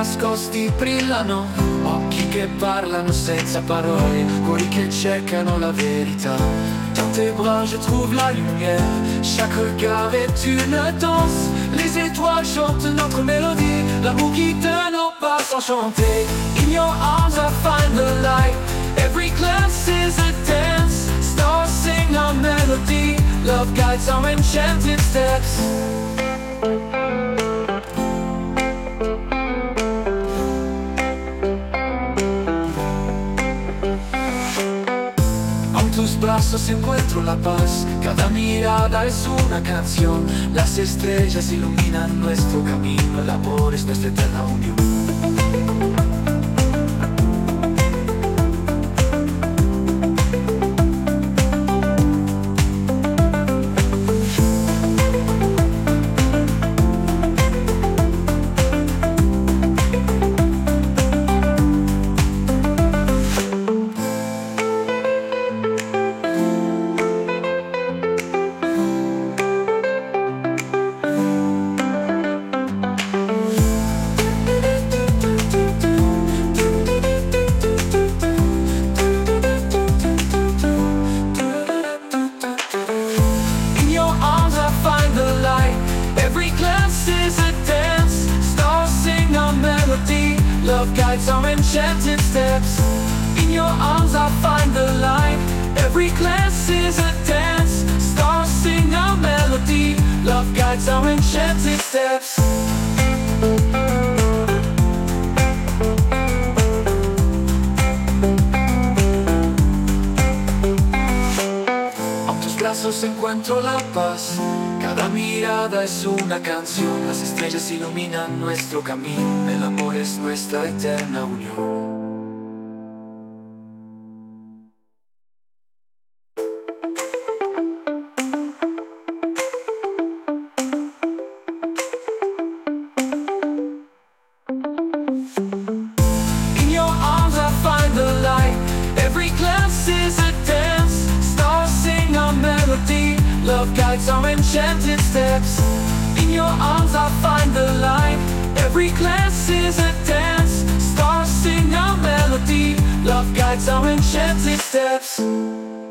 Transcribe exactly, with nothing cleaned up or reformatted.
nascosti brillano, occhi che parlano senza parole, cuori che cercano la verità. Dans tes bras je trouve la lumière, chaque regard est une danse. Les étoiles chantent notre mélodie, l'amour guide nos pas enchantés. In your arms I find the light, every glance is a dance. Stars sing our melody, love guides our enchanted steps. Tus brazos encuentro la paz, cada mirada es una canción. Las estrellas iluminan nuestro camino, el amor es nuestra eterna unión. Love guides our enchanted steps. In your arms I find the light, every glance is a dance. Stars sing our melody, love guides our enchanted steps. En tus brazos encuentro la paz, cada mirada es una canción. Las estrellas iluminan nuestro camino, el amor es nuestra eterna unión. In your arms I find the light, every glance is a dance. Stars sing our melody, love guides our enchanted steps. In your arms I find the light, every glance is a dance. Stars sing our melody, love guides our enchanted steps.